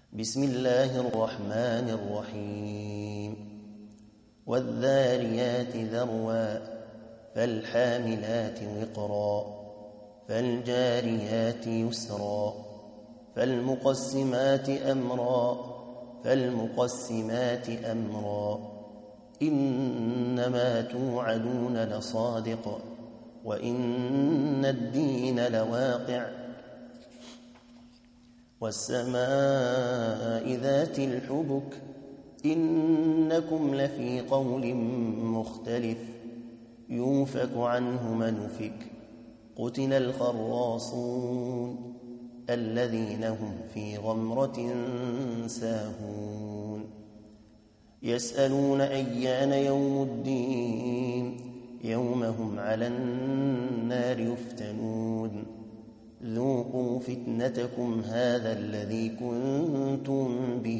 بسم الله الرحمن الرحيم والذاريات ذروا فالحاملات وقرا فالجاريات يسرا فالمقسمات أمرا إنما توعدون لصادق وإن الدين لواقع والسماء ذات الحبك إنكم لفي قول مختلف يوفك عنه من أفك قتل الخراصون الذين هم في غمرة ساهون يسألون أيان يوم الدين يوم هم على النار يفتنون ذوقوا فتنتكم هذا الذي كنتم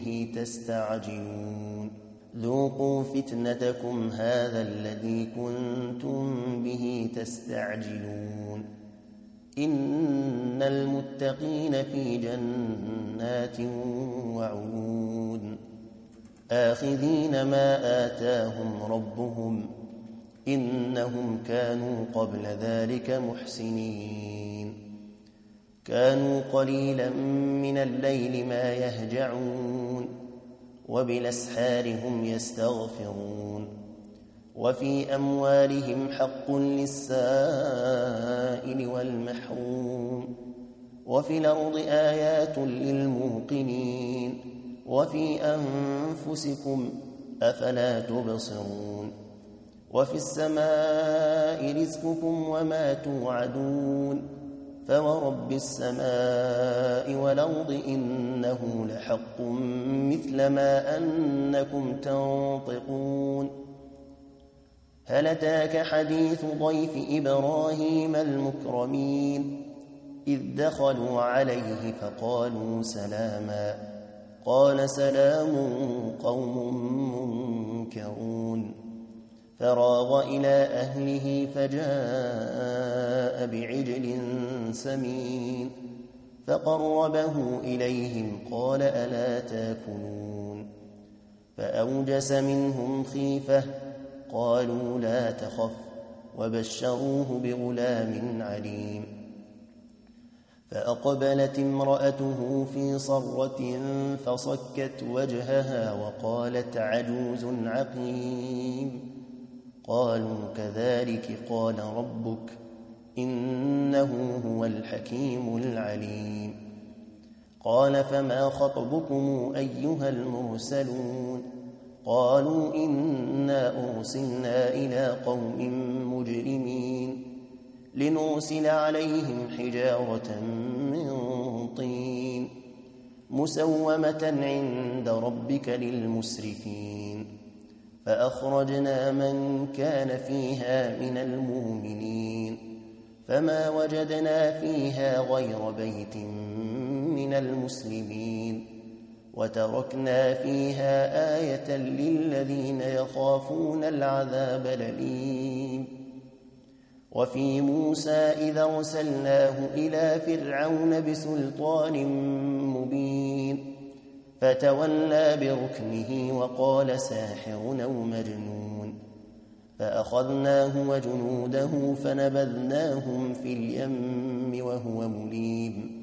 به تستعجلون إن المتقين في جنات وعيون آخذين ما آتاهم ربهم إنهم كانوا قبل ذلك محسنين كانوا قليلا من الليل ما يهجعون وبالأسحار هم يستغفرون وفي أموالهم حق للسائل والمحروم وفي الأرض آيات للموقنين وفي أنفسكم أفلا تبصرون وفي السماء رزقكم وما توعدون فورب السماء والأرض إنه لحق مثل ما أنكم تنطقون هل أتاك حديث ضيف إبراهيم المكرمين إذ دخلوا عليه فقالوا سلاما قال سلام قوم منكرون فراغ إلى أهله فجاء بعجل سمين فقربه إليهم قال ألا تاكلون فأوجس منهم خيفة قالوا لا تخف وبشروه بغلام عليم فأقبلت امرأته في صرة فصكت وجهها وقالت عجوز عقيم قالوا كذلك قال ربك إنه هو الحكيم العليم قال فما خطبكم أيها المرسلون قالوا إنا أرسلنا إلى قوم مجرمين لنرسل عليهم حجارة من طين مسومة عند ربك للمسرفين فأخرجنا من كان فيها من المؤمنين فما وجدنا فيها غير بيت من المسلمين وتركنا فيها آية للذين يخافون العذاب الأليم وفي موسى إذا أرسلناه إلى فرعون بسلطان مبين فتولى بركنه وقال ساحر أو مجنون فأخذناه وجنوده فنبذناهم في اليم وهو مليم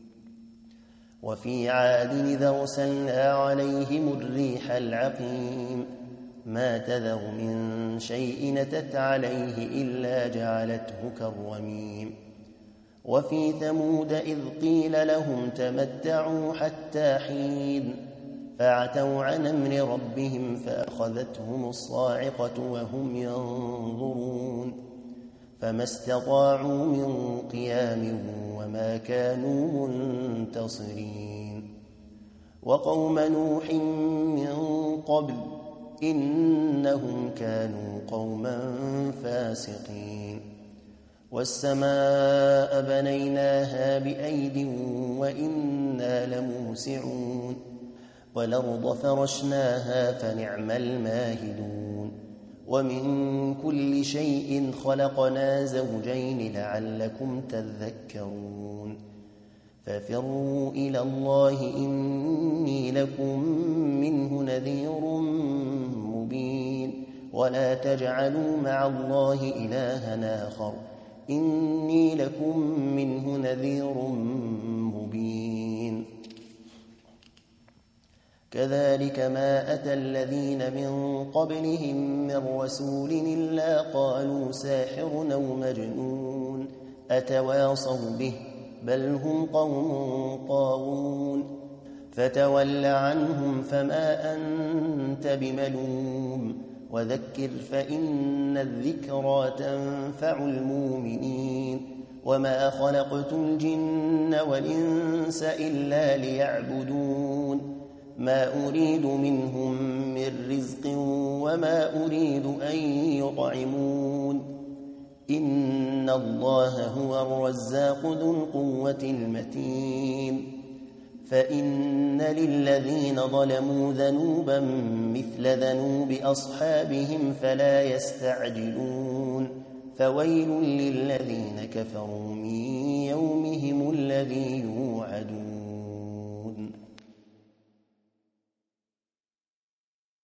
وفي عاد إذا أرسلنا عليهم الريح العقيم ما تذر من شيء نتت عليه إلا جعلته كالرميم وفي ثمود إذ قيل لهم تمتعوا حتى حين فعتوا عن أمر ربهم فأخذتهم الصاعقة وهم ينظرون فما استطاعوا من قيام وما كانوا منتصرين وقوم نوح من قبل إنهم كانوا قوما فاسقين والسماء بنيناها بأيد وإنا لموسعون والأرض فرشناها فنعم الماهدون ومن كل شيء خلقنا زوجين لعلكم تذكرون ففروا إلى الله إني لكم منه نذير مبين ولا تجعلوا مع الله إلها آخر إني لكم منه نذير مبين كذلك ما أتى الذين من قبلهم من رسول إلا قالوا ساحر أو مجنون أتواصوا به بل هم قوم طاغون فتول عنهم فما أنت بملوم وذكر فإن الذكرى تنفع المؤمنين وما خلقت الجن والإنس إلا ليعبدون ما أريد منهم من رزق وما أريد أن يطعمون إن الله هو الرزاق ذو القوة المتين فإن للذين ظلموا ذنوبا مثل ذنوب أصحابهم فلا يستعجلون فويل للذين كفروا من يومهم الذي يوعدون